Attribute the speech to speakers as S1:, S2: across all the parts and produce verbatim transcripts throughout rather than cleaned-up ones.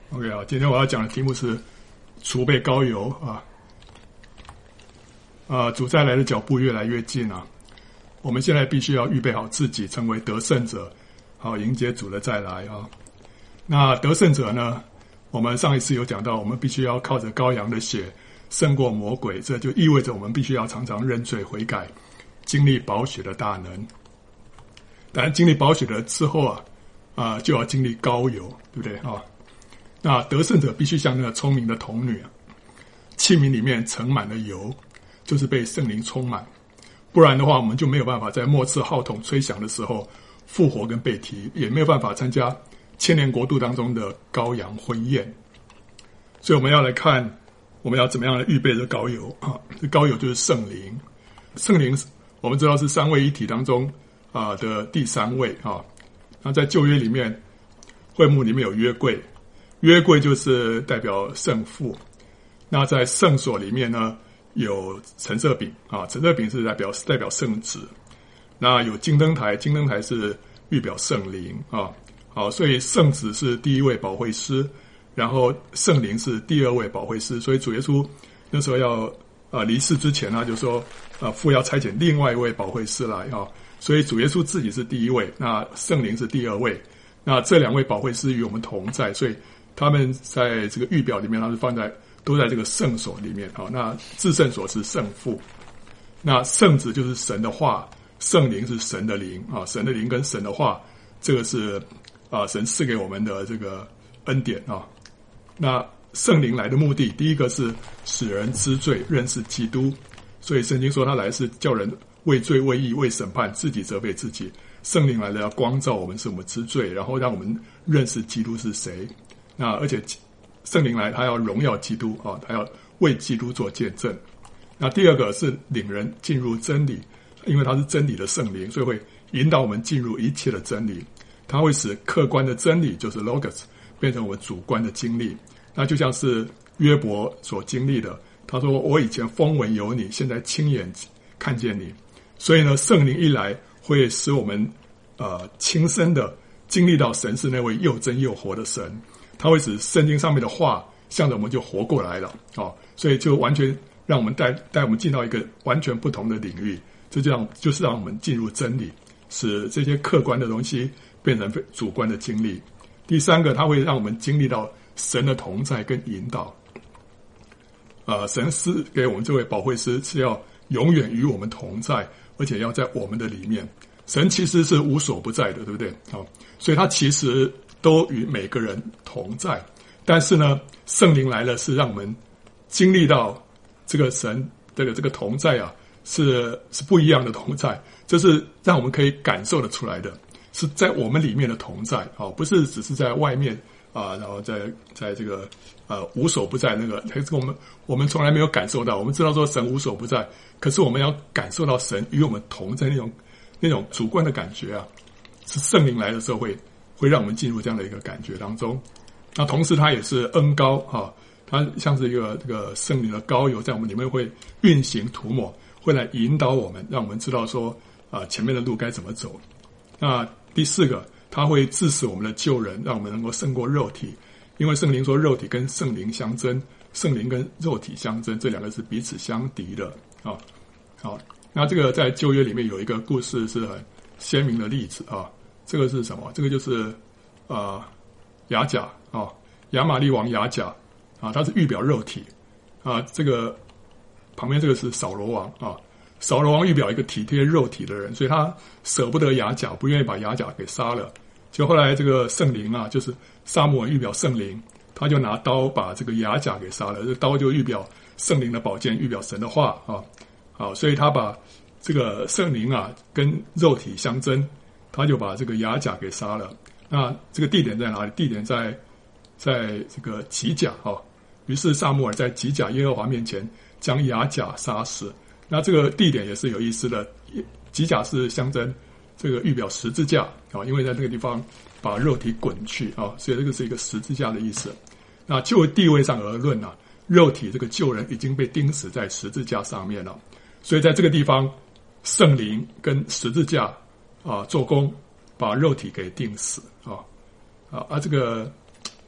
S1: OK 啊，今天我要讲的题目是储备膏油啊。啊，主再来的脚步越来越近啊，我们现在必须要预备好自己，成为得胜者，好迎接主的再来啊。那得胜者呢，我们上一次有讲到，我们必须要靠着羔羊的血胜过魔鬼，这就意味着我们必须要常常认罪悔改，经历宝血的大能。当然，经历宝血的之后啊，啊就要经历膏油，对不对啊？那得胜者必须像那个聪明的童女啊，器皿里面盛满了油，就是被圣灵充满，不然的话，我们就没有办法在末次号筒吹响的时候复活跟被提，也没有办法参加千年国度当中的羔羊婚宴。所以我们要来看，我们要怎么样来预备这膏油啊？这膏油就是圣灵，圣灵我们知道是三位一体当中啊的第三位啊。那在旧约里面，会幕里面有约柜，约柜就是代表圣父。那在圣所里面呢，有陈设饼啊，陈设饼是代表代表圣子。那有金灯台，金灯台是预表圣灵啊。好，所以圣子是第一位保惠师，然后圣灵是第二位保惠师。所以主耶稣那时候要啊离世之前呢，就说啊父要差遣另外一位保惠师来啊。所以主耶稣自己是第一位，那圣灵是第二位。那这两位保惠师与我们同在，所以他们在这个预表里面，他是放在都在这个圣所里面啊。那至圣所是圣父，那圣子就是神的话，圣灵是神的灵啊。神的灵跟神的话，这个是啊神赐给我们的这个恩典啊。那圣灵来的目的，第一个是使人知罪，认识基督。所以圣经说他来是叫人为罪为义为审判，自己责备自己。圣灵来了要光照我们，使我们知罪，然后让我们认识基督是谁。那而且圣灵来他要荣耀基督啊，他要为基督做见证。那第二个是领人进入真理，因为他是真理的圣灵，所以会引导我们进入一切的真理。他会使客观的真理就是 logos 变成我们主观的经历。那就像是约伯所经历的，他说我以前风闻有你，现在亲眼看见你。所以呢，圣灵一来会使我们呃亲身的经历到神是那位又真又活的神，他会使圣经上面的话向着我们就活过来了啊、哦，所以就完全让我们带带我们进到一个完全不同的领域，就这样就是让我们进入真理，使这些客观的东西变成主观的经历。第三个，他会让我们经历到神的同在跟引导。呃，神赐给我们这位保惠师是要永远与我们同在，而且要在我们的里面。神其实是无所不在的，对不对？好，所以他其实都与每个人同在。但是呢，圣灵来了是让我们经历到这个神这个这个同在啊，是是不一样的同在，这是让我们可以感受得出来的，是在我们里面的同在啊，不是只是在外面啊，然后在在这个呃无所不在那个，这个我们我们从来没有感受到。我们知道说神无所不在，可是我们要感受到神与我们同在那种那种主观的感觉啊，是圣灵来的时候会会让我们进入这样的一个感觉当中。那同时它也是恩膏哈，它像是一个这个圣灵的膏油在我们里面会运行涂抹，会来引导我们，让我们知道说啊、呃、前面的路该怎么走。那第四个，它会致使我们的救人，让我们能够胜过肉体，因为圣灵说肉体跟圣灵相争，圣灵跟肉体相争，这两个是彼此相敌的啊。好，那这个在旧约里面有一个故事是很鲜明的例子啊。这个是什么？这个就是呃雅甲啊，亚玛力王雅甲啊，他是预表肉体啊。这个旁边这个是扫罗王啊。扫罗王预表一个体贴肉体的人，所以他舍不得雅甲，不愿意把雅甲给杀了。就后来这个圣灵啊，就是撒母耳预表圣灵，他就拿刀把这个雅甲给杀了。这刀就预表圣灵的宝剑，预表神的话啊。好，所以他把这个圣灵啊跟肉体相争，他就把这个雅甲给杀了。那这个地点在哪里？地点在在这个吉甲啊。于是撒母耳在吉甲耶和华面前将雅甲杀死。那这个地点也是有意思的，吉甲是象征这个预表十字架啊，因为在这个地方把肉体滚去啊，所以这个是一个十字架的意思。那就地位上而论啊，肉体这个救人已经被钉死在十字架上面了，所以在这个地方，圣灵跟十字架啊做工，把肉体给钉死啊啊啊！这个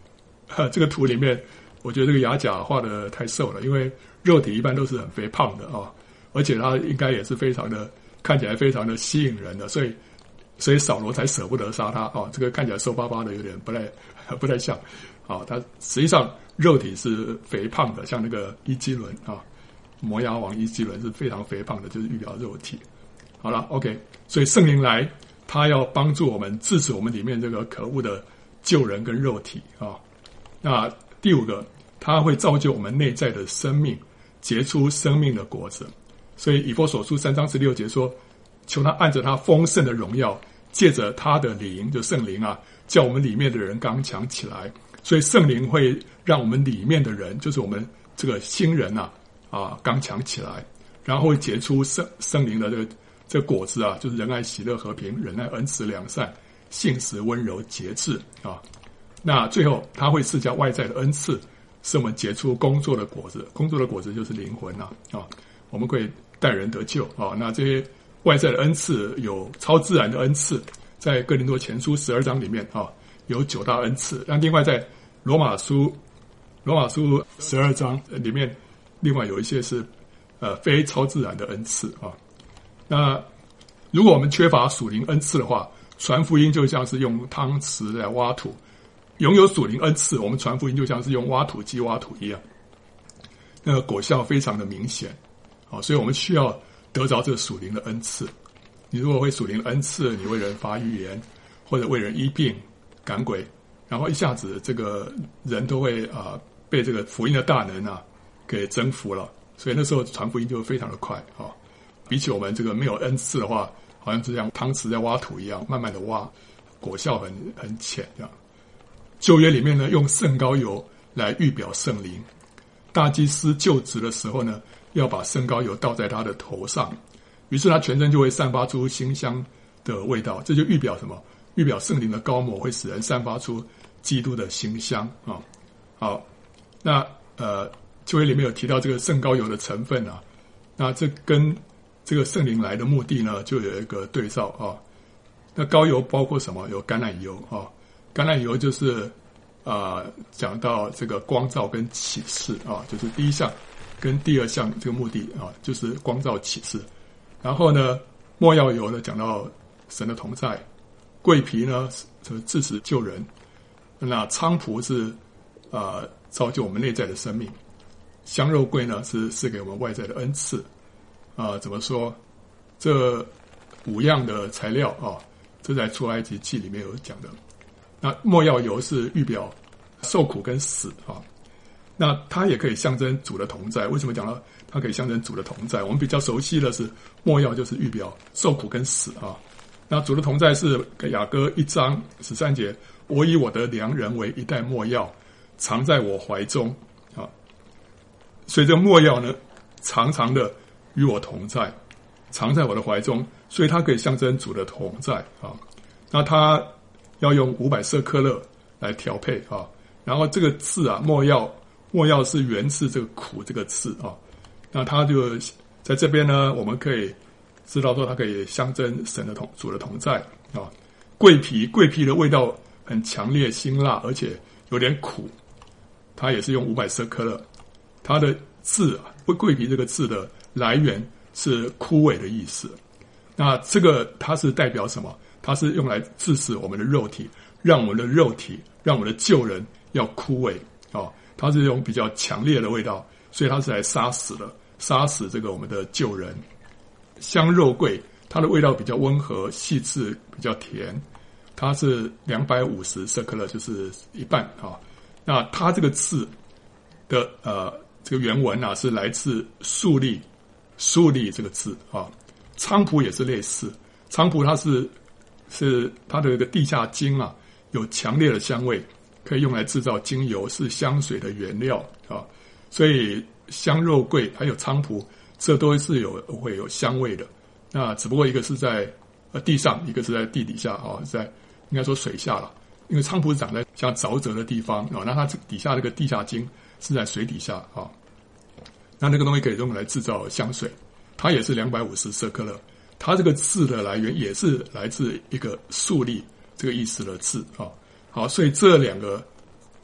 S1: 呃、这个图里面，我觉得这个雅甲画的太瘦了，因为肉体一般都是很肥胖的啊、哦，而且他应该也是非常的看起来非常的吸引人的，所以所以扫罗才舍不得杀他啊、哦。这个看起来瘦巴巴的，有点不太不太像啊、哦。他实际上肉体是肥胖的，像那个伊基伦啊，摩押王伊基伦是非常肥胖的，就是预表肉体。好了 ，OK， 所以圣灵来，他要帮助我们制止我们里面这个可恶的旧人跟肉体啊。那第五个，他会造就我们内在的生命，结出生命的果子。所以以弗所书三章十六节说，求他按着他丰盛的荣耀，借着他的灵，就圣灵啊，叫我们里面的人刚强起来。所以圣灵会让我们里面的人，就是我们这个新人啊啊刚强起来，然后会结出圣圣灵的这个这个果子啊，就是仁爱、喜乐、和平、忍耐、恩慈、良善、信实、温柔、节制啊。那最后他会赐下外在的恩赐，使我们结出工作的果子。工作的果子就是灵魂啊啊，我们可以带人得救啊。那这些外在的恩赐有超自然的恩赐，在哥林多前书十二章里面啊有九大恩赐。那另外在罗马书罗马书十二章里面，另外有一些是呃非超自然的恩赐啊。那如果我们缺乏属灵恩赐的话，传福音就像是用汤匙来挖土。拥有属灵恩赐，我们传福音就像是用挖土机挖土一样，那个果效非常的明显。好，所以我们需要得着这个属灵的恩赐。你如果会属灵的恩赐，你为人发预言，或者为人医病赶鬼，然后一下子这个人都会啊、呃、被这个福音的大能啊给征服了。所以那时候传福音就非常的快啊、哦。比起我们这个没有恩赐的话，好像就像汤匙在挖土一样，慢慢的挖，果效很很浅这样。旧约里面呢，用圣膏油来预表圣灵。大祭司就职的时候呢，要把圣膏油倒在他的头上，于是他全身就会散发出馨香的味道。这就预表什么？预表圣灵的膏抹会使人散发出基督的馨香啊。好，那呃，旧约里面有提到这个圣膏油的成分啊，那这跟这个圣灵来的目的呢，就有一个对照啊。那膏油包括什么？有橄榄油啊。橄榄油就是啊、呃，讲到这个光照跟启示啊，就是第一项跟第二项这个目的啊，就是光照启示。然后呢，没药油呢讲到神的同在，桂皮呢是致死救人，那菖蒲是啊、呃、造就我们内在的生命，香肉桂呢是是给我们外在的恩赐啊、呃。怎么说？这五样的材料啊，这在出埃及记里面有讲的。那没药油是预表受苦跟死啊，那它也可以象征主的同在。为什么讲到它可以象征主的同在？我们比较熟悉的是没药就是预表受苦跟死啊。那主的同在是雅歌一章十三节，我以我的良人为一袋没药，藏在我怀中啊。所以这个没药呢，常常的与我同在，藏在我的怀中，所以它可以象征主的同在啊。那它要用五百舍克勒来调配啊，然后这个字啊，没药，没药是源自这个苦这个字啊，那它就在这边呢，我们可以知道说它可以象征神的同主的同在啊。桂皮，桂皮的味道很强烈、辛辣，而且有点苦，它也是用五百舍克勒。它的字啊，桂皮这个字的来源是枯萎的意思。那这个它是代表什么？它是用来致死我们的肉体，让我们的肉体，让我们的旧人要枯萎哦。它是用比较强烈的味道，所以它是来杀死的，杀死这个我们的旧人。香肉桂，它的味道比较温和、细致，比较甜。它是两百五十舍克勒，就是一半啊、哦。那它这个字的呃这个原文啊，是来自树立，树立这个字啊、哦。菖蒲也是类似，菖蒲它是。是它的一个地下精啊，有强烈的香味，可以用来制造精油，是香水的原料啊。所以香肉桂还有菖蒲，这都是有会有香味的。那只不过一个是在呃地上，一个是在地底下啊，在应该说水下了。因为菖蒲长在像沼泽的地方啊，那它底下那个地下精是在水底下啊。那那个东西可以用来制造香水，它也是两百五十舍克勒。它这个字的来源也是来自一个树立这个意思的字啊。好，所以这两个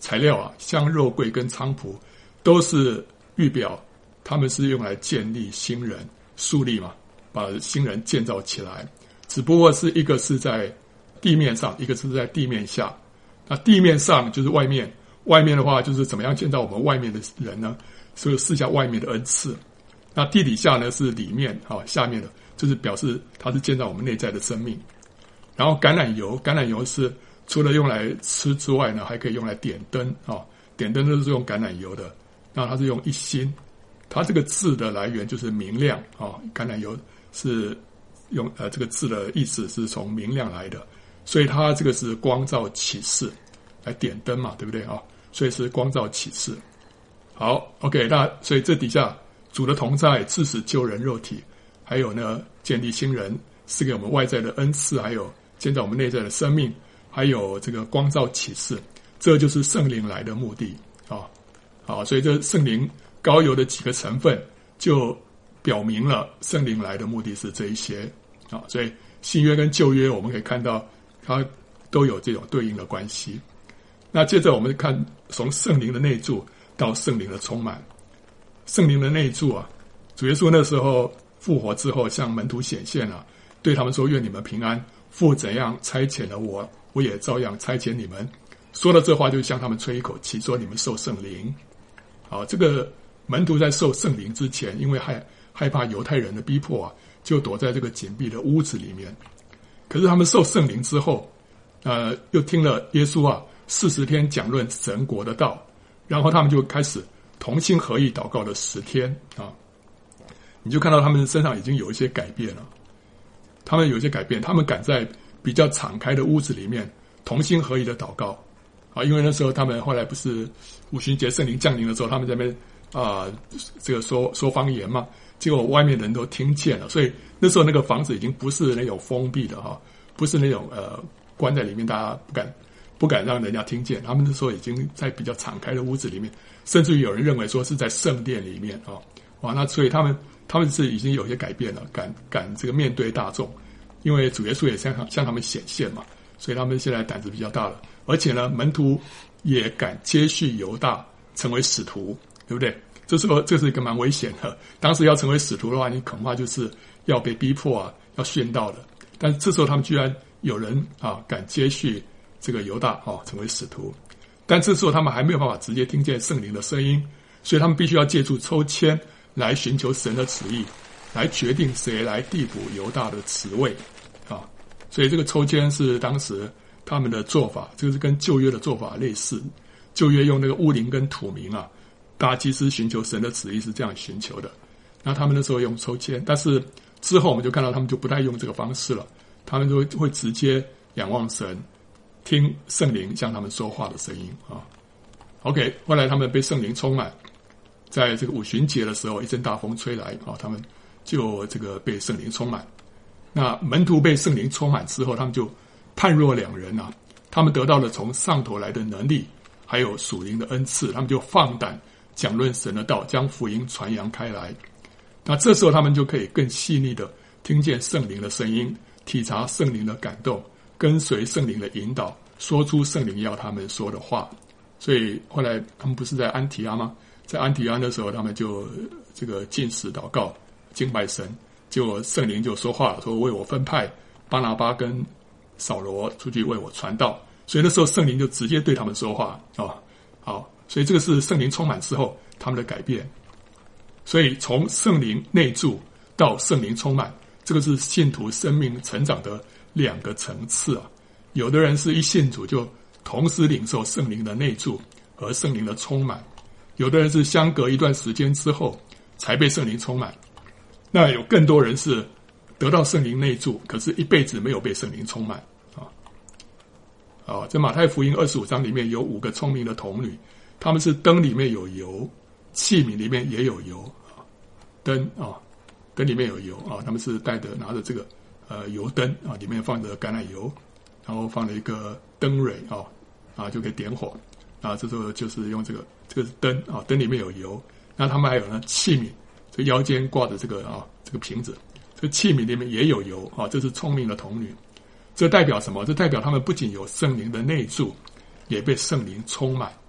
S1: 材料啊，香肉桂跟菖蒲都是预表他们是用来建立新人，树立嘛，把新人建造起来，只不过是一个是在地面上，一个是在地面下。那地面上就是外面，外面的话就是怎么样建造我们外面的人呢？所以试下外面的恩赐。那地底下呢是里面啊，下面的就是表示它是建造我们内在的生命。然后橄榄油，橄榄油是除了用来吃之外呢，还可以用来点灯啊，点灯都是用橄榄油的。那它是用一心，它这个字的来源就是明亮啊，橄榄油是用呃这个字的意思是从明亮来的，所以它这个是光照启示，来点灯嘛，对不对啊？所以是光照启示。好 ，OK， 那所以这底下主的同在，致使救人肉体，还有呢建立新人，是给我们外在的恩赐，还有建造我们内在的生命，还有这个光照启示，这就是圣灵来的目的啊。好，所以这圣灵膏油的几个成分就表明了圣灵来的目的是这一些啊。所以新约跟旧约我们可以看到它都有这种对应的关系。那接着我们看从圣灵的内住到圣灵的充满。圣灵的内住啊，主耶稣那时候复活之后向门徒显现了，对他们说：愿你们平安，父怎样差遣了我，我也照样差遣你们。说了这话就向他们吹一口气，说你们受圣灵。好，这个门徒在受圣灵之前，因为害害怕犹太人的逼迫啊，就躲在这个紧闭的屋子里面。可是他们受圣灵之后，呃，又听了耶稣啊四十天讲论神国的道，然后他们就开始同心合意祷告了十天啊。你就看到他们身上已经有一些改变了，他们有一些改变，他们敢在比较敞开的屋子里面同心合意的祷告啊，因为那时候他们后来不是五旬节圣灵降临的时候，他们在那边啊、呃、这个说说方言嘛，结果外面的人都听见了，所以那时候那个房子已经不是那种封闭的哈，不是那种呃关在里面，大家不敢不敢让人家听见，他们那时候已经在比较敞开的屋子里面，甚至于有人认为说是在圣殿里面啊，哇，那所以他们他们是已经有些改变了，敢敢这个面对大众，因为主耶稣也向向他们显现嘛，所以他们现在胆子比较大了，而且呢，门徒也敢接续犹大成为使徒，对不对？这时候这是一个蛮危险的，当时要成为使徒的话，你恐怕就是要被逼迫啊，要殉道的。但是这时候他们居然有人啊敢接续这个犹大啊成为使徒，但这时候他们还没有办法直接听见圣灵的声音，所以他们必须要借助抽签来寻求神的旨意，来决定谁来递补犹大的职位啊。所以这个抽签是当时他们的做法，这个是跟旧约的做法类似。旧约用那个乌灵跟土民啊，大祭司寻求神的旨意是这样寻求的。那他们那时候用抽签，但是之后我们就看到他们就不太用这个方式了，他们就会会直接仰望神，听圣灵向他们说话的声音啊。OK， 后来他们被圣灵充满，在这个五旬节的时候，一阵大风吹来啊，他们就这个被圣灵充满。那门徒被圣灵充满之后，他们就判若两人啊，他们得到了从上头来的能力，还有属灵的恩赐，他们就放胆讲论神的道，将福音传扬开来。那这时候他们就可以更细腻的听见圣灵的声音，体察圣灵的感动，跟随圣灵的引导，说出圣灵要他们说的话。所以后来他们不是在安提阿吗？在安提阿的时候，他们就这个禁食祷告敬拜神，结果圣灵就说话，说为我分派巴拿巴跟扫罗出去为我传道。所以那时候圣灵就直接对他们说话啊，好，所以这个是圣灵充满之后他们的改变。所以从圣灵内住到圣灵充满，这个是信徒生命成长的两个层次啊。有的人是一信主就同时领受圣灵的内住和圣灵的充满，有的人是相隔一段时间之后才被圣灵充满。那有更多人是得到圣灵内住，可是一辈子没有被圣灵充满啊。啊，在马太福音二十五章里面有五个聪明的童女，她们是灯里面有油，器皿里面也有油啊，灯啊，灯里面有油啊，她们是带着拿着这个呃油灯啊，里面放着橄榄油，然后放了一个灯蕊啊啊就可以点火啊，这时候就是用这个这个是灯啊，灯里面有油。那他们还有呢器皿，这腰间挂着这个啊这个瓶子，这个器皿里面也有油啊，这是聪明的童女。这代表什么？这代表他们不仅有圣灵的内住，也被圣灵充满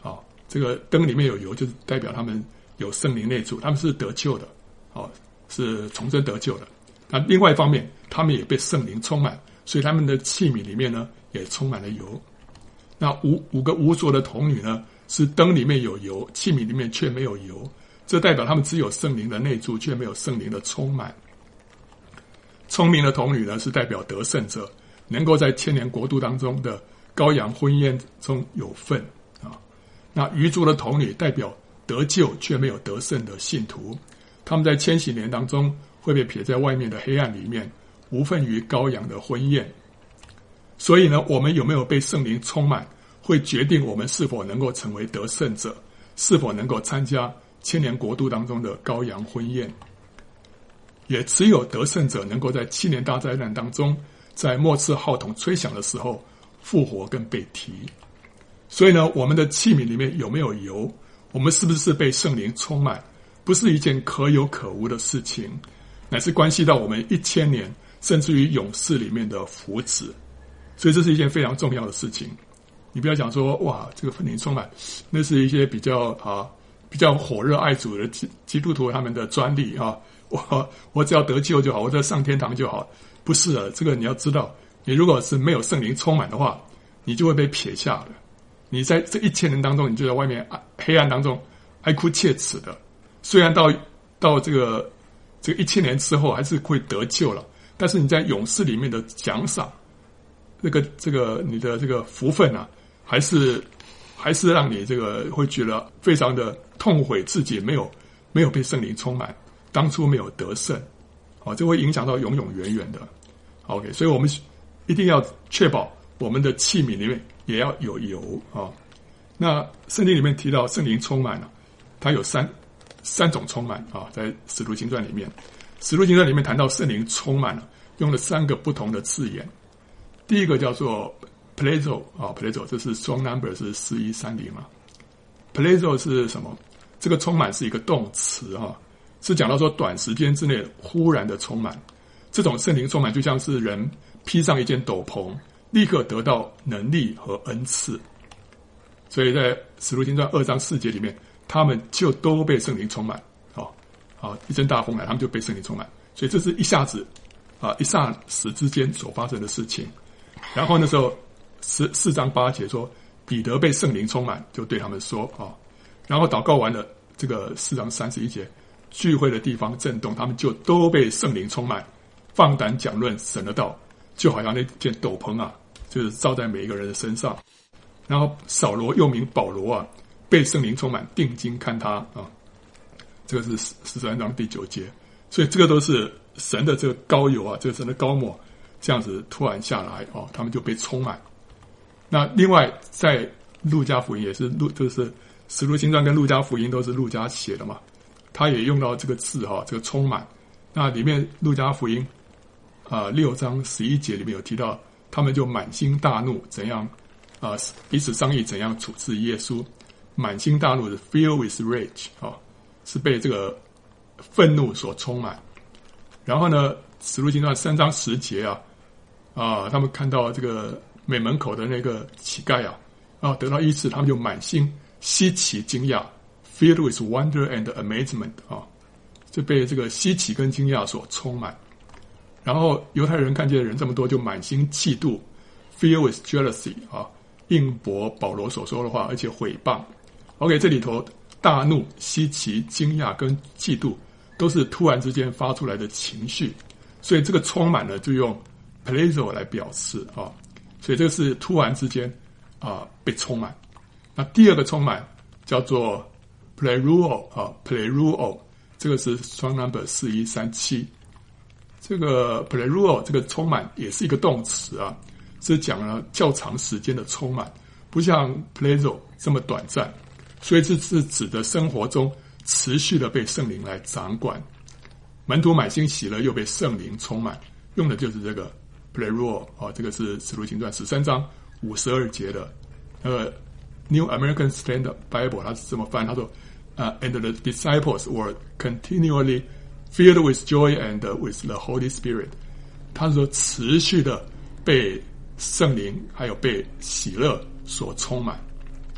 S1: 啊，这个灯里面有油，就是代表他们有圣灵内住，他们是得救的，啊，是重生得救的。那另外一方面，他们也被圣灵充满，所以他们的器皿里面呢也充满了油。那五五个无着的童女呢，是灯里面有油，器皿里面却没有油，这代表他们只有圣灵的内住，却没有圣灵的充满。聪明的童女呢，是代表得胜者，能够在千年国度当中的羔羊婚宴中有份啊。那愚拙的童女代表得救却没有得胜的信徒，他们在千禧年当中会被撇在外面的黑暗里面，无份于羔羊的婚宴。所以呢，我们有没有被圣灵充满，会决定我们是否能够成为得胜者，是否能够参加千年国度当中的羔羊婚宴。也只有得胜者能够在七年大灾难当中，在末次号筒吹响的时候复活跟被提。所以呢，我们的器皿里面有没有油，我们是不是被圣灵充满，不是一件可有可无的事情，乃是关系到我们一千年甚至于永世里面的福祉。所以这是一件非常重要的事情。你不要讲说哇，这个圣灵充满，那是一些比较啊比较火热爱主的基基督徒他们的专利啊。我我只要得救就好，我只要上天堂就好。不是的，这个你要知道，你如果是没有圣灵充满的话，你就会被撇下了。你在这一千年当中，你就在外面黑暗当中哀哭切齿的。虽然到到这个这个一千年之后还是会得救了，但是你在永世里面的奖赏，这个这个你的这个福分啊，还是还是让你这个会觉得非常的痛悔自己没有没有被圣灵充满，当初没有得胜，好，这会影响到永永远远的。OK， 所以我们一定要确保我们的器皿里面也要有油啊。那圣经里面提到圣灵充满了，它有三三种充满啊，在使徒行传里面，使徒行传里面谈到圣灵充满了，用了三个不同的字眼。第一个叫做 plezo 啊 plezo 这是 strong number 是四一三零啊。plezo 是什么？这个充满是一个动词啊，是讲到说短时间之内忽然的充满。这种圣灵充满就像是人披上一件斗篷，立刻得到能力和恩赐。所以在使徒行传二章四节里面，他们就都被圣灵充满哦，啊，一阵大风来，他们就被圣灵充满。所以这是一下子啊，一霎时之间所发生的事情。然后那时候四四章八节说，彼得被圣灵充满，就对他们说啊，然后祷告完了，这个四章三十一节，聚会的地方震动，他们就都被圣灵充满，放胆讲论神的道，就好像那件斗篷啊，就是罩在每一个人的身上。然后扫罗又名保罗啊，被圣灵充满，定睛看他啊，这个是十三章第九节。所以这个都是神的这个膏油啊，这个神的膏抹这样子突然下来哦，他们就被充满。那另外在路加福音也是路，就是使徒行传跟路加福音都是路加写的嘛，他也用到这个字哈、哦，这个充满。那里面路加福音啊、呃、六章十一节里面有提到，他们就满心大怒，怎样啊、呃、彼此商议怎样处置耶稣。满心大怒的 filled with rage 啊、哦，是被这个愤怒所充满。然后呢，使徒行传三章十节啊啊，他们看到这个美门口的那个乞丐啊啊得到医治，他们就满心稀奇惊讶 ，filled with wonder and amazement 啊，就被这个稀奇跟惊讶所充满。然后犹太人看见人这么多，就满心嫉妒 ，filled with jealousy 啊，应驳保罗所说的话，而且毁谤。OK， 这里头大怒、稀奇、惊讶跟嫉妒都是突然之间发出来的情绪，所以这个充满了就用 plezo 来表示啊，所以这个是突然之间啊被充满。那第二个充满叫做 pleruo 啊 pleruo， 这个是 strong number 四一三七。这个 pleruo 这个充满也是一个动词啊，是讲了较长时间的充满，不像 plezo 这么短暂。所以这是指的生活中持续的被圣灵来掌管，门徒满心喜乐，又被圣灵充满，用的就是这个 pleruo 啊，这个是使徒行传十三章五十二节的。呃 New American Standard Bible 它是这么翻，他说，呃、uh, ，and the disciples were continually filled with joy and with the Holy Spirit。他说持续的被圣灵还有被喜乐所充满。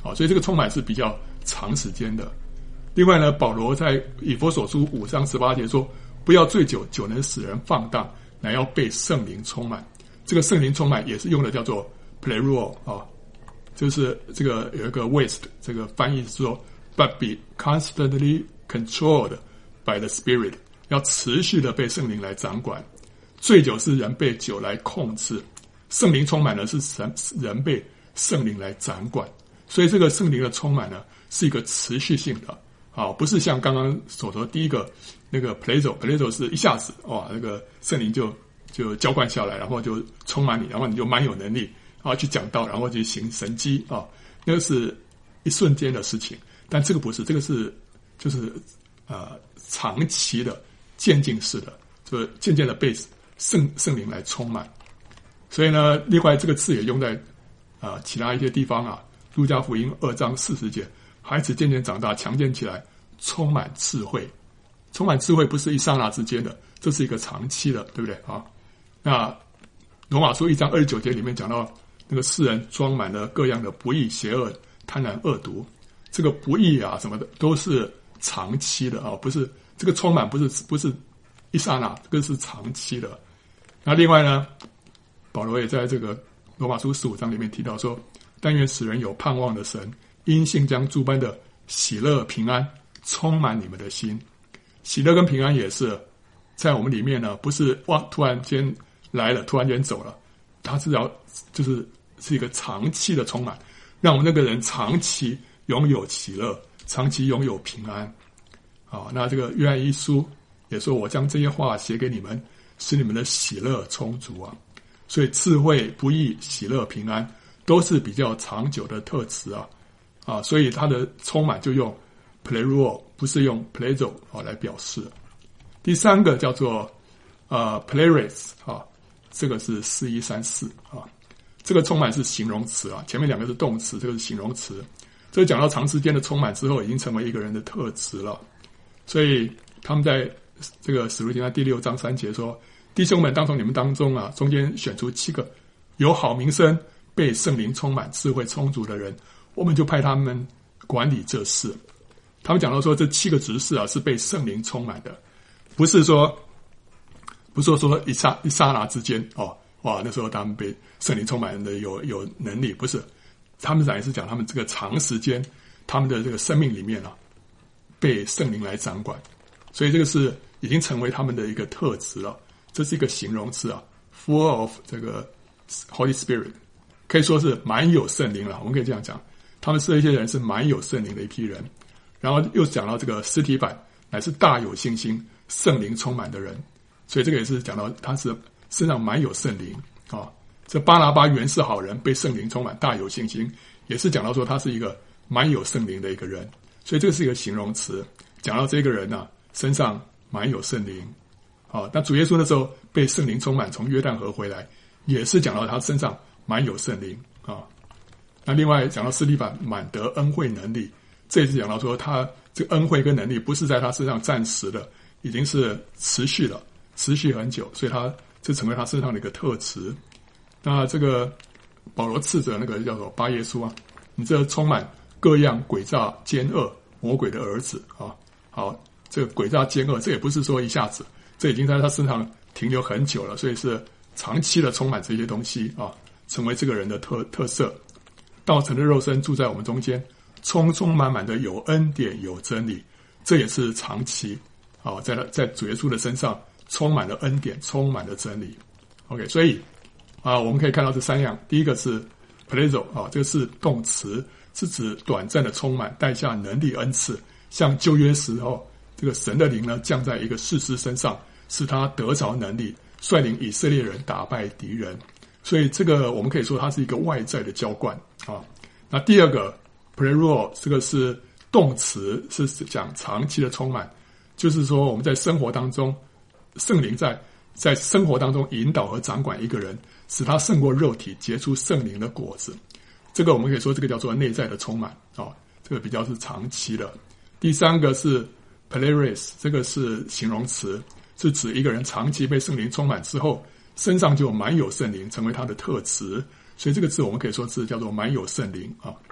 S1: 好，所以这个充满是比较长时间的。另外呢，保罗在以弗所书五章十八节说，不要醉酒，酒能使人放荡，乃要被圣灵充满。这个圣灵充满也是用的叫做 pleroo 啊，就是这个有一个 West 这个翻译是说 but be constantly controlled by the Spirit， 要持续的被圣灵来掌管。醉酒是人被酒来控制，圣灵充满呢是人被圣灵来掌管。所以这个圣灵的充满呢是一个持续性的，啊，不是像刚刚所说第一个那个 plezo plezo 是一下子哇，那个圣灵就就浇灌下来，然后就充满你，然后你就蛮有能力啊去讲道，然后去行神迹啊，那个是一瞬间的事情。但这个不是，这个是就是呃长期的渐进式的，就是渐渐的被圣圣灵来充满。所以呢，另外这个字也用在啊、呃、其他一些地方啊，路加福音二章四十节，孩子渐渐长大，强健起来，充满智慧。充满智慧不是一刹那之间的，这是一个长期的，对不对啊？那罗马书一章二十九节里面讲到，那个世人装满了各样的不义、邪恶、贪婪、恶毒。这个不义啊什么的都是长期的啊，不是这个充满不是不是一刹那，这个是长期的。那另外呢，保罗也在这个罗马书十五章里面提到说，但愿使人有盼望的神，因信将诸般的喜乐平安充满你们的心。喜乐跟平安也是在我们里面呢，不是哇突然间来了，突然间走了，它是要就是是一个长期的充满，让我们那个人长期拥有喜乐，长期拥有平安。好，那这个约翰一书也说，我将这些话写给你们，使你们的喜乐充足啊。所以智慧、不义、喜乐、平安都是比较长久的特质啊啊，所以它的充满就用 pleroo， 不是用 plezo 啊来表示。第三个叫做呃 pleres 啊，这个是四一三四啊，这个充满是形容词啊，前面两个是动词，这个是形容词。这个讲到长时间的充满之后，已经成为一个人的特质了。所以他们在这个使徒行传第六章三节说，弟兄们，当从你们当中啊，中间选出七个有好名声、被圣灵充满、智慧充足的人，我们就派他们管理这事。他们讲到说，这七个执事啊是被圣灵充满的，不是说不是说一刹一刹那之间哦，哇，那时候他们被圣灵充满的有有能力，不是。他们也是讲他们这个长时间，他们的这个生命里面啊，被圣灵来掌管，所以这个是已经成为他们的一个特质了。这是一个形容词啊 ，full of 这个 Holy Spirit， 可以说是蛮有圣灵了。我们可以这样讲，他们是一些人是蛮有圣灵的一批人。然后又讲到这个司提反乃是大有信心、圣灵充满的人，所以这个也是讲到他是身上蛮有圣灵啊。这巴拿巴原是好人，被圣灵充满，大有信心，也是讲到说他是一个蛮有圣灵的一个人，所以这个是一个形容词，讲到这个人啊身上蛮有圣灵。好，那主耶稣那时候被圣灵充满，从约旦河回来，也是讲到他身上蛮有圣灵啊。那另外讲到司提反满得恩惠能力，这也是讲到说他这个恩惠跟能力不是在他身上暂时的，已经是持续了，持续很久，所以他这成为他身上的一个特质。那这个保罗斥责那个叫做巴耶稣啊，你这充满各样诡诈奸恶魔鬼的儿子啊！好，这个诡诈奸恶，这也不是说一下子，这已经在他身上停留很久了，所以是长期的充满这些东西啊，成为这个人的特特色。道成的肉身住在我们中间，充充满满的有恩典有真理，这也是长期啊，在他在主耶稣的身上充满了恩典，充满了真理。OK， 所以啊，我们可以看到这三样，第一个是 plezo 啊，这个是动词，是指短暂的充满，带下能力恩赐，像旧约时候这个神的灵呢降在一个士师身上，使他得着能力，率领以色列人打败敌人。所以这个我们可以说它是一个外在的浇灌啊。那第二个 pleroo 这个是动词，是讲长期的充满，就是说我们在生活当中，圣灵在在生活当中引导和掌管一个人，使他胜过肉体，结出圣灵的果子。这个我们可以说这个叫做内在的充满啊，这个比较是长期的。第三个是 pleres， 这个是形容词，是指一个人长期被圣灵充满之后，身上就满有圣灵，成为他的特质。所以这个字我们可以说是叫做满有圣灵啊。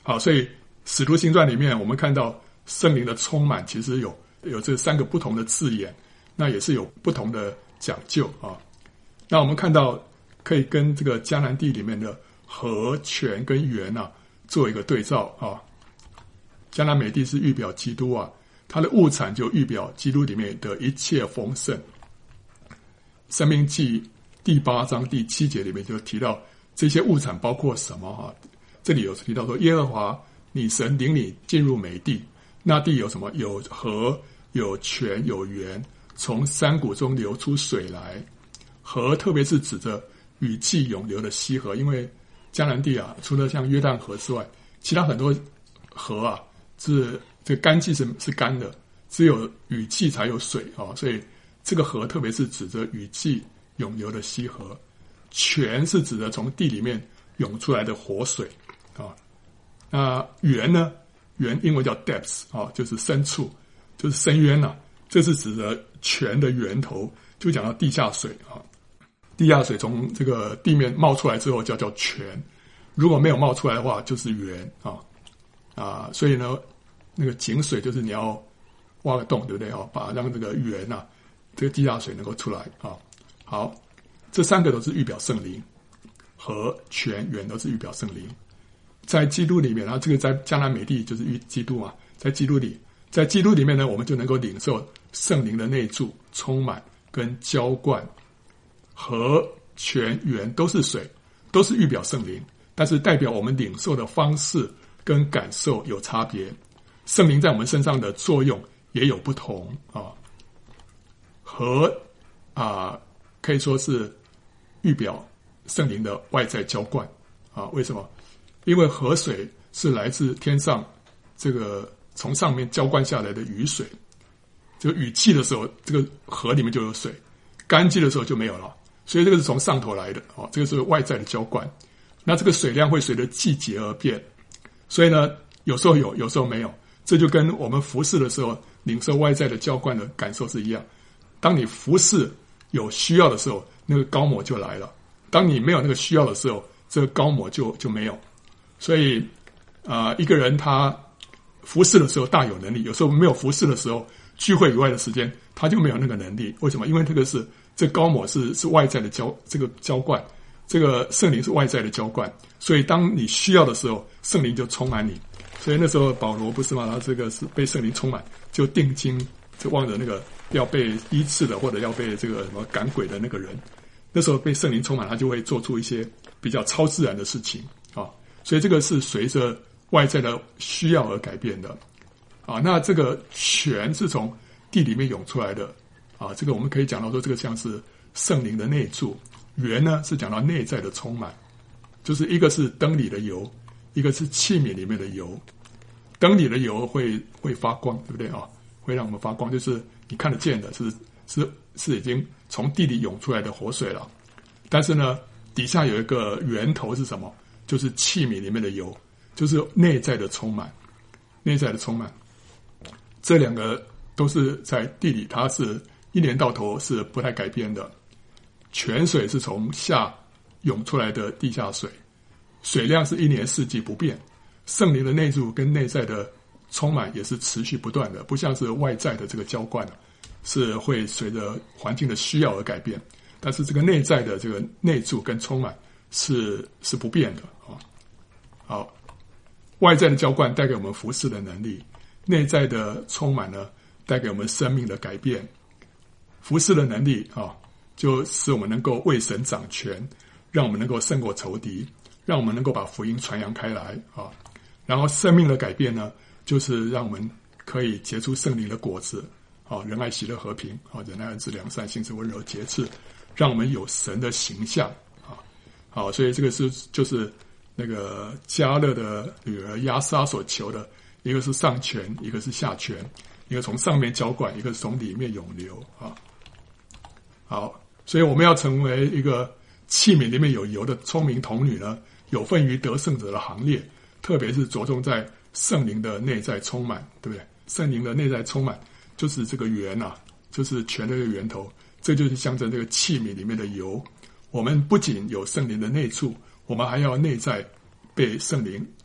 S1: 好，所以使徒行传里面我们看到圣灵的充满其实有有这三个不同的字眼，那也是有不同的讲究啊。那我们看到可以跟这个迦南地里面的和、泉跟源啊做一个对照啊。迦南美地是预表基督啊，它的物产就预表基督里面的一切丰盛。申命记第八章第七节里面就提到这些物产包括什么啊？这里有提到说，耶和华你神领你进入美地，那地有什么？有河、有泉、有源，从山谷中流出水来。河特别是指着雨季永流的溪河，因为迦南地啊，除了像约旦河之外，其他很多河啊是这个干季是是干的，只有雨季才有水啊，所以这个河特别是指着雨季永流的溪河。泉是指着从地里面涌出来的活水啊。那源呢？源英文叫 depths 啊，就是深处，就是深渊啊。这是指着泉的源头，就讲到地下水啊。地下水从这个地面冒出来之后，叫叫泉；如果没有冒出来的话，就是源啊啊。所以呢，那个井水就是你要挖个洞，对不对啊？把让这个源啊，这个地下水能够出来啊。好，这三个都是预表圣灵，和、泉、源都是预表圣灵。在基督里面，然后这个在迦南美地就是预基督嘛，在基督里，在基督里面呢，我们就能够领受圣灵的内住、充满跟浇灌。和、泉、源都是水，都是预表圣灵，但是代表我们领受的方式跟感受有差别。圣灵在我们身上的作用也有不同啊。和啊，可以说是预表圣灵的外在浇灌啊。为什么？因为河水是来自天上这个从上面浇灌下来的雨水，这个雨季的时候，这个河里面就有水，干季的时候就没有了。所以这个是从上头来的哦，这个是外在的浇灌。那这个水量会随着季节而变，所以呢，有时候有，有时候没有。这就跟我们服侍的时候领受外在的浇灌的感受是一样。当你服侍有需要的时候，那个高抹就来了；当你没有那个需要的时候，这个高抹就就没有。所以，啊、呃，一个人他服侍的时候大有能力，有时候没有服侍的时候，聚会以外的时间他就没有那个能力。为什么？因为这个是。这高抹是是外在的浇，这个浇灌，这个圣灵是外在的浇灌，所以当你需要的时候，圣灵就充满你。所以那时候保罗不是吗？他这个是被圣灵充满，就定睛就望着那个要被医治的或者要被这个什么赶鬼的那个人，那时候被圣灵充满，他就会做出一些比较超自然的事情啊。所以这个是随着外在的需要而改变的啊。那这个泉是从地里面涌出来的。啊，这个我们可以讲到说，这个像是圣灵的内住。源呢是讲到内在的充满，就是一个是灯里的油，一个是器皿里面的油。灯里的油会会发光，对不对啊？会让我们发光，就是你看得见的，是是是已经从地里涌出来的活水了。但是呢，底下有一个源头是什么？就是器皿里面的油，就是内在的充满，内在的充满。这两个都是在地里，它是。一年到头是不太改变的。泉水是从下涌出来的地下水，水量是一年四季不变。圣灵的内住跟内在的充满也是持续不断的，不像是外在的这个浇灌是会随着环境的需要而改变。但是这个内在的这个内住跟充满是是不变的啊。好，外在的浇灌带给我们服侍的能力，内在的充满呢，带给我们生命的改变。服侍的能力啊，就使我们能够为神掌权，让我们能够胜过仇敌，让我们能够把福音传扬开来啊。然后生命的改变呢，就是让我们可以结出圣灵的果子啊，仁爱、喜乐、和平啊，忍耐、恩慈、良善、信实、温柔、节制，让我们有神的形象啊。好，所以这个是就是那个迦勒的女儿亚撒所求的，一个是上泉，一个是下泉，一个从上面浇灌，一个是从里面涌流啊。好，所以我们要成为一个器皿里面有油的聪明童女呢，有份于得胜者的行列，特别是着重在圣灵的内在充满，对不对？圣灵的内在充满就是这个源啊，就是泉的一个源头，这就是象征这个器皿里面的油。我们不仅有圣灵的内住，我们还要内在被圣灵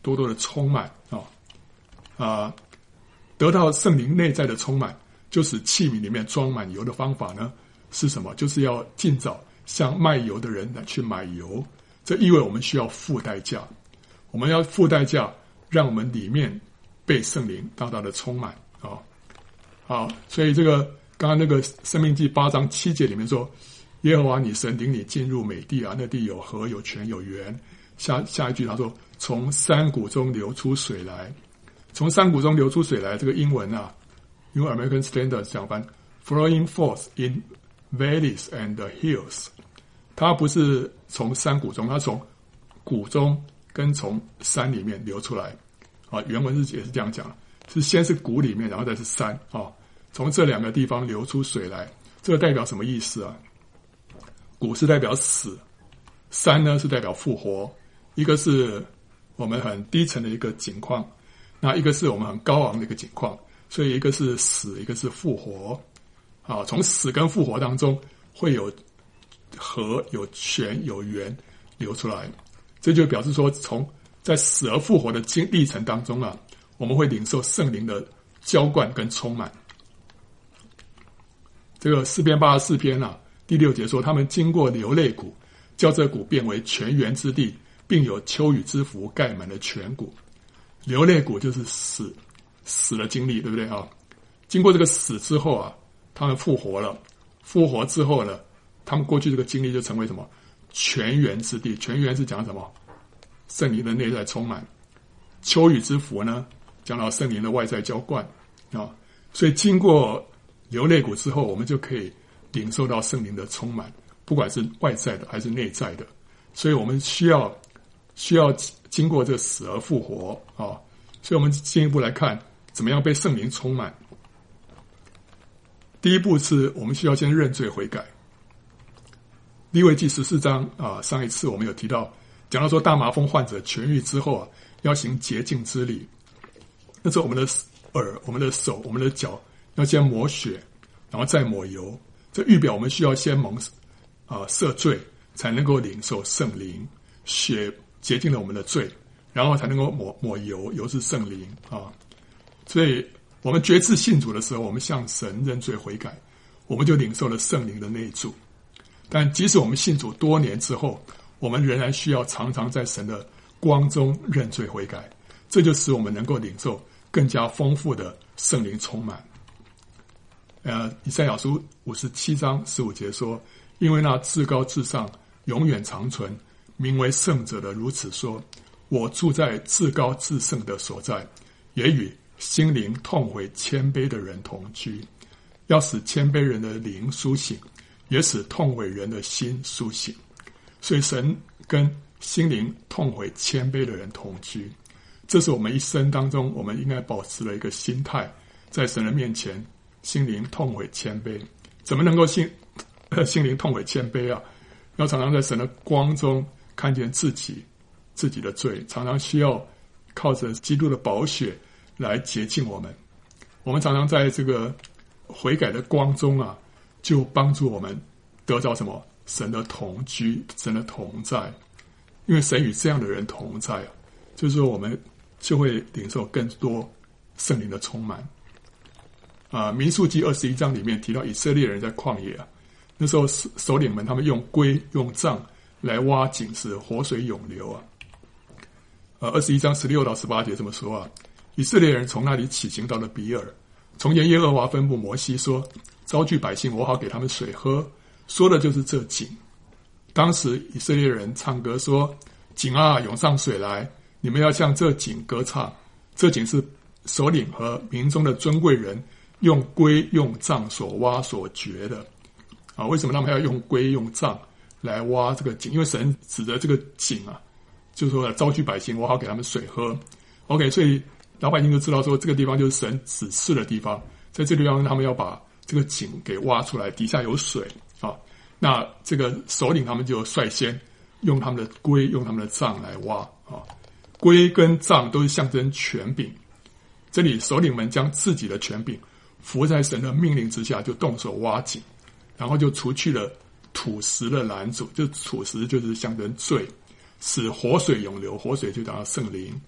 S1: 多多的充满啊啊，得到圣灵内在的充满，就使器皿里面装满油的方法呢是什么？就是要尽早向卖油的人来去买油，这意味我们需要付代价，我们要付代价，让我们里面被圣灵大大的充满啊。好，所以这个刚刚那个申命记八章七节里面说，耶和华你神领你进入美地啊，那地有河有泉有源。下下一句他说，从山谷中流出水来，从山谷中流出水来，这个英文啊，用 American Standard 讲翻 flowing forth in valleys and hills， 它不是从山谷中，它从谷中跟从山里面流出来啊。原文是也是这样讲，是先是谷里面，然后再是山啊，从这两个地方流出水来，这个代表什么意思啊？谷是代表死，山呢是代表复活，一个是我们很低沉的一个景况，那一个是我们很高昂的一个景况，所以一个是死，一个是复活啊。从死跟复活当中会有河有泉有源流出来，这就表示说，从在死而复活的经历程当中啊，我们会领受圣灵的浇灌跟充满。这个诗篇八十四篇啊第六节说，他们经过流泪谷，叫这谷变为泉源之地，并有秋雨之福盖满了全谷。流泪谷就是死死的经历，对不对啊？经过这个死之后啊，他们复活了，复活之后呢，他们过去这个经历就成为什么？泉源之地。泉源是讲什么？圣灵的内在充满。秋雨之福呢，讲到圣灵的外在浇灌啊。所以经过流泪谷之后，我们就可以领受到圣灵的充满，不管是外在的还是内在的。所以我们需要需要经过这个死而复活啊。所以我们进一步来看，怎么样被圣灵充满。第一步是我们需要先认罪悔改。利未记十四章啊，上一次我们有提到，讲到说大麻风患者痊愈之后啊，要行洁净之礼。那时候我们的耳、我们的手、我们的脚要先抹血，然后再抹油。这预表我们需要先蒙啊赦罪，才能够领受圣灵。血洁净了我们的罪，然后才能够抹抹油，油是圣灵啊。所以我们决志信主的时候，我们向神认罪悔改，我们就领受了圣灵的内住。但即使我们信主多年之后，我们仍然需要常常在神的光中认罪悔改，这就使我们能够领受更加丰富的圣灵充满。呃，以赛亚书五十七章十五节说，因为那至高至上永远长存，名为圣者的如此说，我住在至高至圣的所在，也与心灵痛悔谦卑的人同居，要使谦卑人的灵苏醒，也使痛悔人的心苏醒。所以神跟心灵痛悔谦卑的人同居，这是我们一生当中我们应该保持的一个心态，在神的面前心灵痛悔谦卑。怎么能够心心灵痛悔谦卑啊？要常常在神的光中看见自己自己的罪，常常需要靠着基督的宝血来洁净我们。我们常常在这个悔改的光中啊，就帮助我们得到什么？神的同居，神的同在。因为神与这样的人同在啊，就是说我们就会领受更多圣灵的充满。啊，民数记二十一章里面提到以色列人在旷野啊，那时候首领们他们用龟用杖来挖井，使活水涌流啊。呃，二十一章十六到十八节这么说啊，以色列人从那里起行到了比尔，从前耶和华吩咐摩西说，招聚百姓，我好给他们水喝，说的就是这井。当时以色列人唱歌说，井啊涌上水来，你们要向这井歌唱。这井是首领和民中的尊贵人用龟用杖所挖所掘的啊。为什么他们要用龟用杖来挖这个井？因为神指着这个井啊，就是说招聚百姓，我好给他们水喝。 OK， 所以老百姓就知道说这个地方就是神指示的地方，在这个地方他们要把这个井给挖出来，底下有水啊。那这个首领他们就率先用他们的龟用他们的杖来挖啊。龟跟杖都是象征权柄，这里首领们将自己的权柄服在神的命令之下，就动手挖井，然后就除去了土石的拦阻，就土石就是象征罪，使活水涌流，活水就讲到圣灵，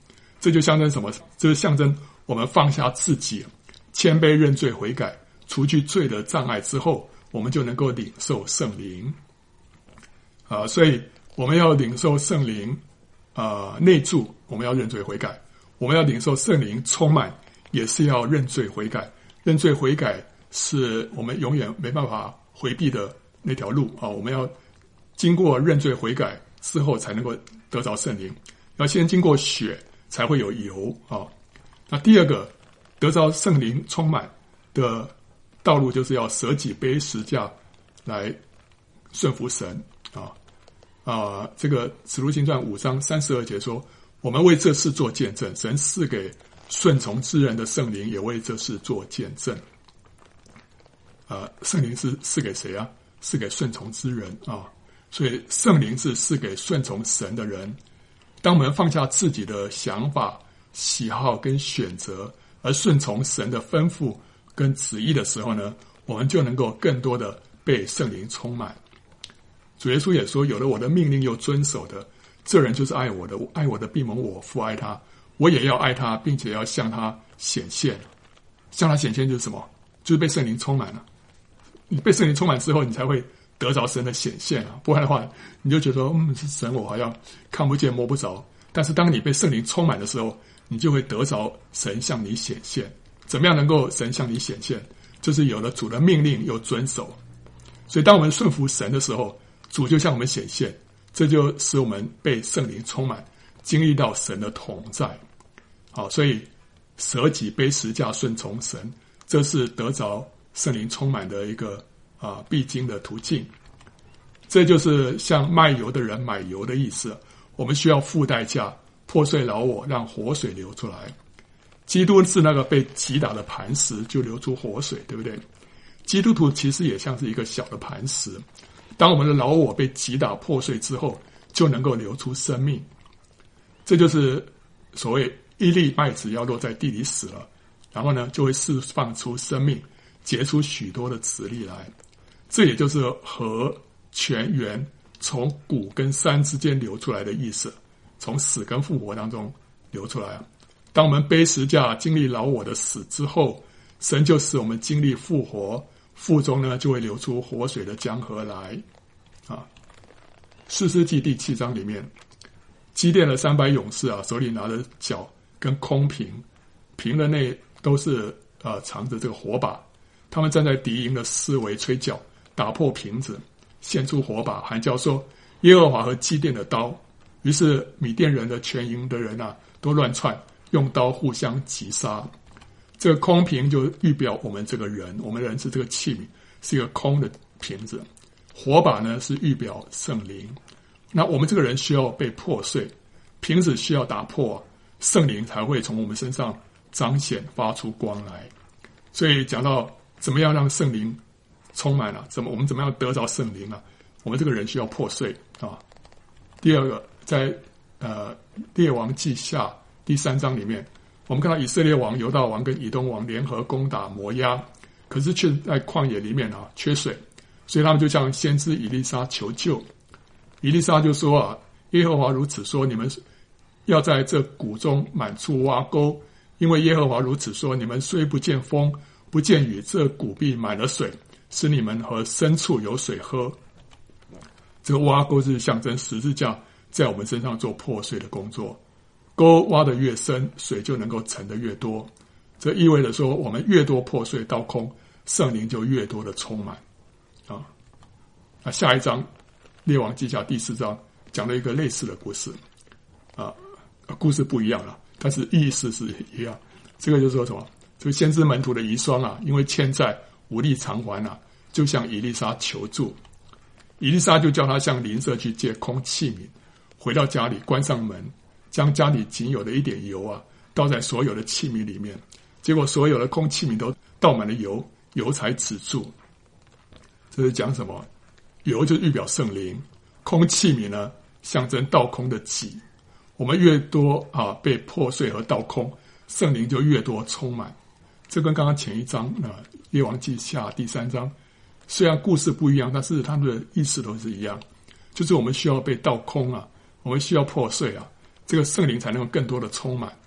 S1: 这就象征什么？这就象征我们放下自己，谦卑认罪悔改，除去罪的障碍之后，我们就能够领受圣灵。啊，所以我们要领受圣灵，啊，内住，我们要认罪悔改；我们要领受圣灵充满，也是要认罪悔改。认罪悔改是我们永远没办法回避的那条路啊！我们要经过认罪悔改之后，才能够得着圣灵。要先经过血，才会有油啊！那第二个得着圣灵充满的道路，就是要舍己背十架来顺服神啊！啊，这个《使徒行传》五章三十二节说：“我们为这事做见证，神赐给顺从之人的圣灵，也为这事做见证。”啊，圣灵是赐给谁啊？赐给顺从之人啊！所以圣灵是赐给顺从神的人。当我们放下自己的想法、喜好跟选择，而顺从神的吩咐跟旨意的时候呢，我们就能够更多的被圣灵充满。主耶稣也说：“有了我的命令又遵守的，这人就是爱我的。爱我的必蒙我父爱他，我也要爱他，并且要向他显现。”向他显现就是什么？就是被圣灵充满了。你被圣灵充满之后，你才会得着神的显现啊！不然的话，你就觉得嗯，神我好像看不见摸不着。但是当你被圣灵充满的时候，你就会得着神向你显现。怎么样能够神向你显现？就是有了主的命令又遵守。所以当我们顺服神的时候，主就向我们显现，这就使我们被圣灵充满，经历到神的同在。好，所以舍己背十架顺从神，这是得着圣灵充满的一个啊必经的途径。这就是像卖油的人买油的意思。我们需要付代价，破碎老我，让活水流出来。基督是那个被击打的磐石，就流出活水，对不对？基督徒其实也像是一个小的磐石，当我们的老我被击打破碎之后，就能够流出生命。这就是所谓一粒麦子要落在地里死了，然后呢就会释放出生命，结出许多的子粒来。这也就是河泉源从谷跟山之间流出来的意思，从死跟复活当中流出来。当我们背十架经历老我的死之后，神就使我们经历复活，腹中呢就会流出活水的江河来啊。士师记第七章里面，基甸的三百勇士啊，手里拿着角跟空瓶，瓶的内都是呃藏着这个火把，他们站在敌营的四围吹角，打破瓶子，献出火把，喊叫说：“耶和华和基甸的刀。”于是米甸人的全营的人啊，都乱窜，用刀互相击杀。这个空瓶就预表我们这个人，我们人是这个器皿，是一个空的瓶子。火把呢是预表圣灵。那我们这个人需要被破碎，瓶子需要打破，圣灵才会从我们身上彰显发出光来。所以讲到怎么样让圣灵充满了，怎么我们怎么样得着圣灵啊？我们这个人需要破碎啊。第二个，在呃列王记下第三章里面，我们看到以色列王犹大王跟以东王联合攻打摩押，可是却在旷野里面啊缺水，所以他们就向先知以利沙求救。以利沙就说啊，耶和华如此说，你们要在这谷中满处挖沟，因为耶和华如此说，你们虽不见风不见雨，这谷必满了水，使你们和牲畜有水喝。这个挖沟是象征十字架在我们身上做破碎的工作，沟挖得越深，水就能够盛得越多。这意味着说，我们越多破碎倒空，圣灵就越多的充满啊。那下一章列王记下第四章讲了一个类似的故事啊，故事不一样了，但是意思是一样。这个就是说什么？这个先知门徒的遗孀啊，因为欠债无力偿还啊，就向以利沙求助。以利沙就叫他向邻舍去借空器皿，回到家里关上门，将家里仅有的一点油啊倒在所有的器皿里面，结果所有的空器皿都倒满了油，油才止住。这是讲什么？油就预表圣灵，空器皿呢象征倒空的己。我们越多啊被破碎和倒空，圣灵就越多充满。这跟刚刚前一章啊列王记下第三章虽然故事不一样，但是他们的意思都是一样，就是我们需要被倒空啊，我们需要破碎啊，这个圣灵才能够更多的充满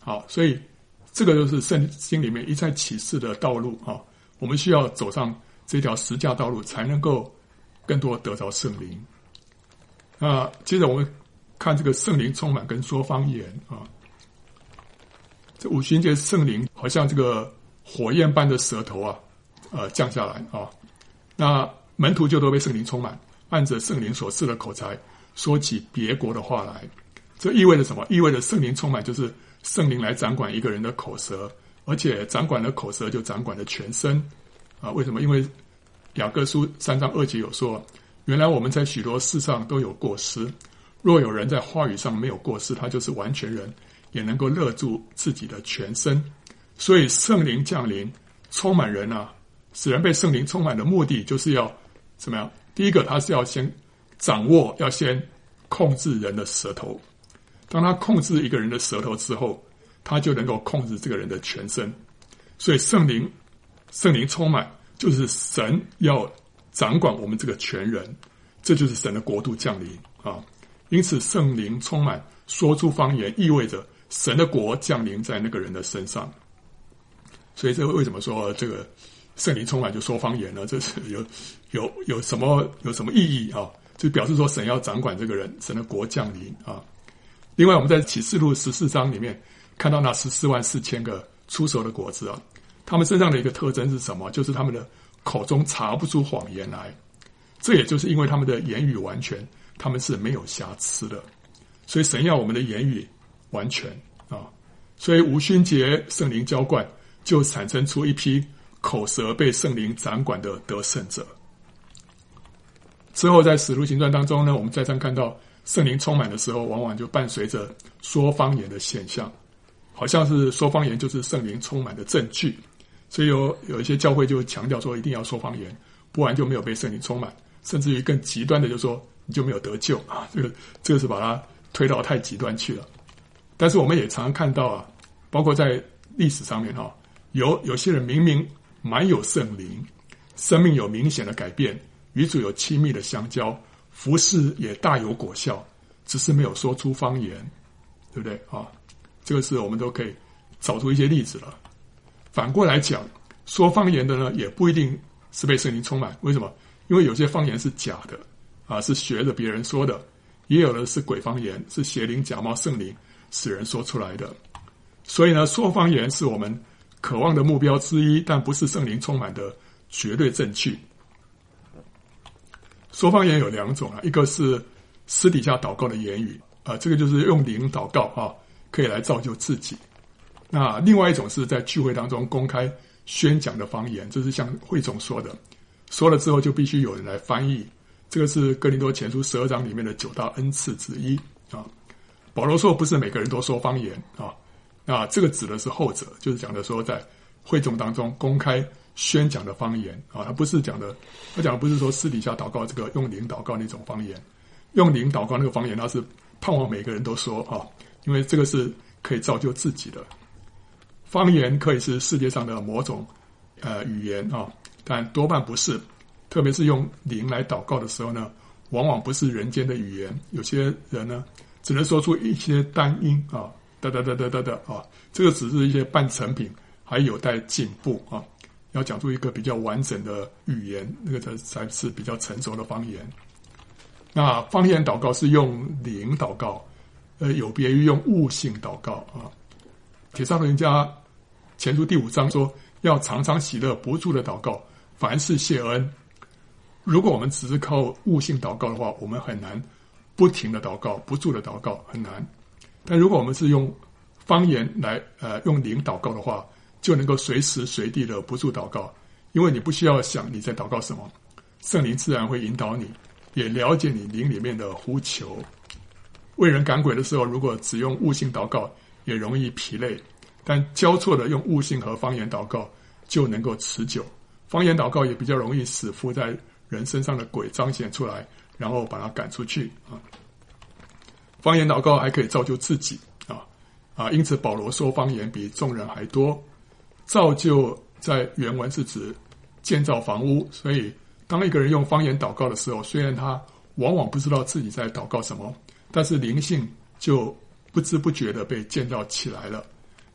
S1: 好，所以这个就是圣经里面一再启示的道路啊。我们需要走上这条十架道路，才能够更多得着圣灵。那接着我们看这个圣灵充满跟说方言啊。这五旬节圣灵好像这个火焰般的舌头啊，呃降下来啊。那门徒就都被圣灵充满，按着圣灵所赐的口才说起别国的话来。这意味着什么？意味着圣灵充满就是圣灵来掌管一个人的口舌，而且掌管了口舌就掌管了全身啊。为什么？因为雅各书三章二节有说，原来我们在许多事上都有过失，若有人在话语上没有过失，他就是完全人，也能够勒住自己的全身。所以圣灵降临充满人啊，使人被圣灵充满的目的就是要怎么样？第一个，他是要先掌握，要先控制人的舌头。当他控制一个人的舌头之后，他就能够控制这个人的全身。所以圣灵圣灵充满就是神要掌管我们这个全人，这就是神的国度降临啊。因此圣灵充满说出方言，意味着神的国降临在那个人的身上。所以这为什么说这个圣灵充满就说方言呢？这是有有有什么有什么意义啊？就表示说神要掌管这个人，神的国降临啊。另外我们在启示录十四章里面看到那十四万四千个出熟的果子啊，他们身上的一个特征是什么？就是他们的口中查不出谎言来。这也就是因为他们的言语完全，他们是没有瑕疵的。所以神要我们的言语完全啊。所以五旬节圣灵浇灌就产生出一批口舌被圣灵掌管的得胜者。之后在使徒行传当中呢，我们再三看到圣灵充满的时候，往往就伴随着说方言的现象，好像是说方言就是圣灵充满的证据。所以有有一些教会就强调说一定要说方言，不然就没有被圣灵充满，甚至于更极端的就说你就没有得救啊，这个这个是把它推到太极端去了。但是我们也常常看到啊，包括在历史上面哈，有有些人明明满有圣灵，生命有明显的改变，与主有亲密的相交，服事也大有果效，只是没有说出方言，对不对啊？这个是我们都可以找出一些例子了。反过来讲，说方言的呢，也不一定是被圣灵充满。为什么？因为有些方言是假的啊，是学着别人说的；也有的是鬼方言，是邪灵假冒圣灵使人说出来的。所以呢，说方言是我们渴望的目标之一，但不是圣灵充满的绝对正确。说方言有两种啊，一个是私底下祷告的言语啊，这个就是用灵祷告啊，可以来造就自己。那另外一种是在聚会当中公开宣讲的方言，这是像会总说的，说了之后就必须有人来翻译。这个是哥林多前书十二章里面的九大恩赐之一啊。保罗说不是每个人都说方言啊，那这个指的是后者，就是讲的说在会众当中公开宣讲的方言啊，他不是讲的，他讲的不是说私底下祷告这个用灵祷告那种方言，用灵祷告那个方言，他是盼望每个人都说啊，因为这个是可以造就自己的。方言可以是世界上的某种呃语言啊，但多半不是，特别是用灵来祷告的时候呢，往往不是人间的语言，有些人呢只能说出一些单音啊，哒哒哒哒哒哒啊，这个只是一些半成品，还有待进步啊。要讲出一个比较完整的语言，那个才才是比较成熟的方言。那方言祷告是用灵祷告，呃，有别于用悟性祷告啊。帖撒罗尼迦前书第五章说，要常常喜乐，不住的祷告，凡事谢恩。如果我们只是靠悟性祷告的话，我们很难不停的祷告，不住的祷告很难。但如果我们是用方言来呃用灵祷告的话，就能够随时随地的不住祷告，因为你不需要想你在祷告什么，圣灵自然会引导你，也了解你灵里面的呼求。为人赶鬼的时候，如果只用悟性祷告，也容易疲累，但交错的用悟性和方言祷告就能够持久。方言祷告也比较容易使附在人身上的鬼彰显出来，然后把它赶出去啊。方言祷告还可以造就自己啊啊，因此保罗说方言比众人还多。造就在原文是指建造房屋，所以当一个人用方言祷告的时候，虽然他往往不知道自己在祷告什么，但是灵性就不知不觉的被建造起来了。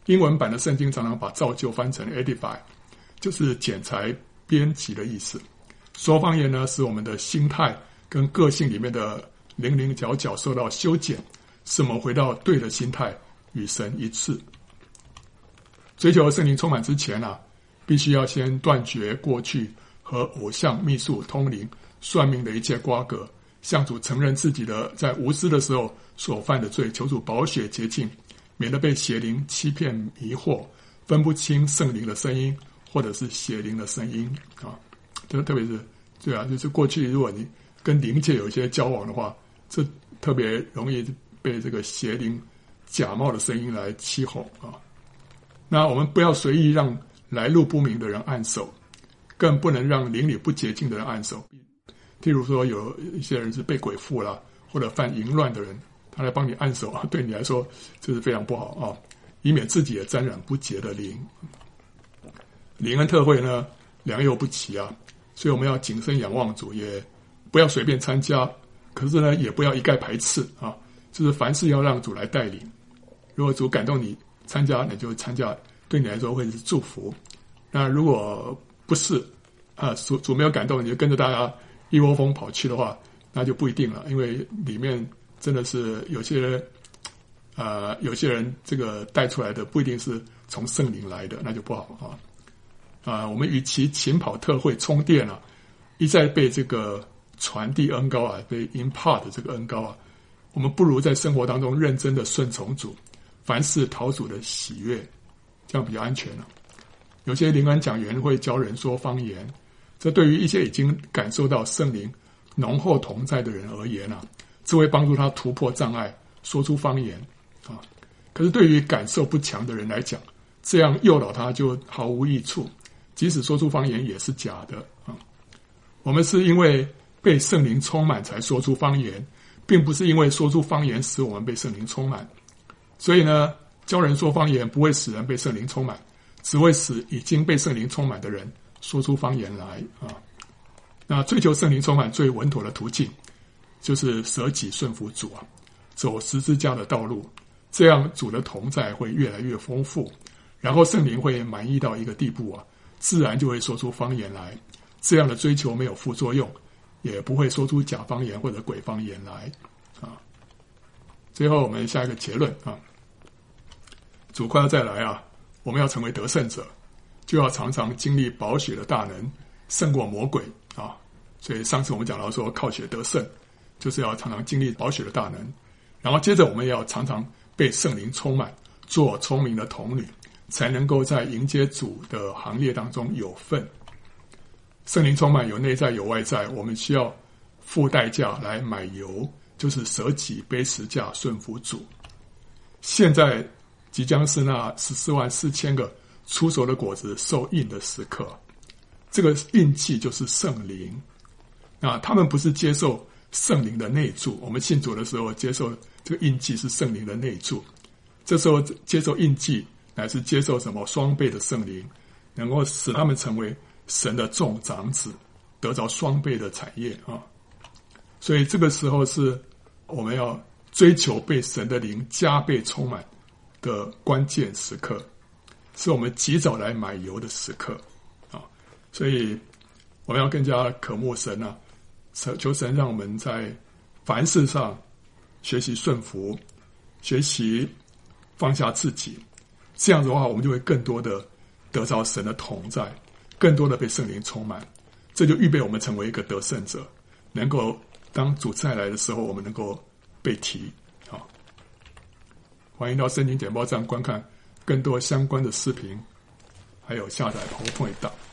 S1: 英文版的圣经常常把造就翻成 edify， 就是剪裁编辑的意思。说方言呢，使我们的心态跟个性里面的零零角角受到修剪，使我们回到对的心态，与神一致。追求圣灵充满之前啊，必须要先断绝过去和偶像、秘术、通灵、算命的一切瓜葛，向主承认自己的在无知的时候所犯的罪，求主宝血洁净，免得被邪灵欺骗迷惑，分不清圣灵的声音或者是邪灵的声音啊。特特别是对啊，就是过去如果你跟灵界有一些交往的话，这特别容易被这个邪灵假冒的声音来欺哄啊。那我们不要随意让来路不明的人按手，更不能让灵里不洁净的人按手。譬如说有一些人是被鬼附了，或者犯淫乱的人，他来帮你按手啊，对你来说这是非常不好啊，以免自己也沾染不洁的灵。灵恩特会呢，良莠不齐啊，所以我们要谨慎仰望主，也不要随便参加，可是呢，也不要一概排斥啊，就是凡事要让主来带领。如果主感动你参加，你就参加，对你来说会是祝福。那如果不是啊，主主没有感动，你就跟着大家一窝蜂跑去的话，那就不一定了，因为里面真的是有些人，呃，有些人这个带出来的不一定是从圣灵来的，那就不好啊。啊，我们与其勤跑特会充电啊，一再被这个传递恩膏啊，被 impart 这个恩膏啊，我们不如在生活当中认真的顺从主，凡事讨主的喜悦，这样比较安全了。有些灵恩讲员会教人说方言，这对于一些已经感受到圣灵浓厚同在的人而言啊，这会帮助他突破障碍，说出方言啊。可是对于感受不强的人来讲，这样诱导他就毫无益处，即使说出方言也是假的啊。我们是因为被圣灵充满才说出方言，并不是因为说出方言使我们被圣灵充满。所以呢，教人说方言不会使人被圣灵充满，只会使已经被圣灵充满的人说出方言来啊。那追求圣灵充满最稳妥的途径，就是舍己顺服主啊，走十字架的道路，这样主的同在会越来越丰富，然后圣灵会满意到一个地步啊，自然就会说出方言来。这样的追求没有副作用，也不会说出假方言或者鬼方言来啊。最后我们下一个结论啊，主快要再来啊，我们要成为得胜者，就要常常经历宝血的大能，胜过魔鬼啊。所以上次我们讲到说，靠血得胜，就是要常常经历宝血的大能，然后接着我们也要常常被圣灵充满，做聪明的童女，才能够在迎接主的行列当中有份。圣灵充满有内在有外在，我们需要付代价来买油，就是舍己背十架顺服主。现在即将是那十四万四千个出熟的果子受印的时刻，这个印记就是圣灵。那他们不是接受圣灵的内住，我们信主的时候接受这个印记是圣灵的内住，这时候接受印记乃是接受什么双倍的圣灵，能够使他们成为神的众长子，得着双倍的产业啊！所以这个时候是我们要追求被神的灵加倍充满的关键时刻，是我们及早来买油的时刻啊！所以我们要更加渴慕神啊，求神让我们在凡事上学习顺服，学习放下自己，这样子的话，我们就会更多的得着神的同在，更多的被圣灵充满，这就预备我们成为一个得胜者，能够当主再来的时候，我们能够被提。好，欢迎到圣经简报站观看更多相关的视频，还有下载 PowerPoint 档。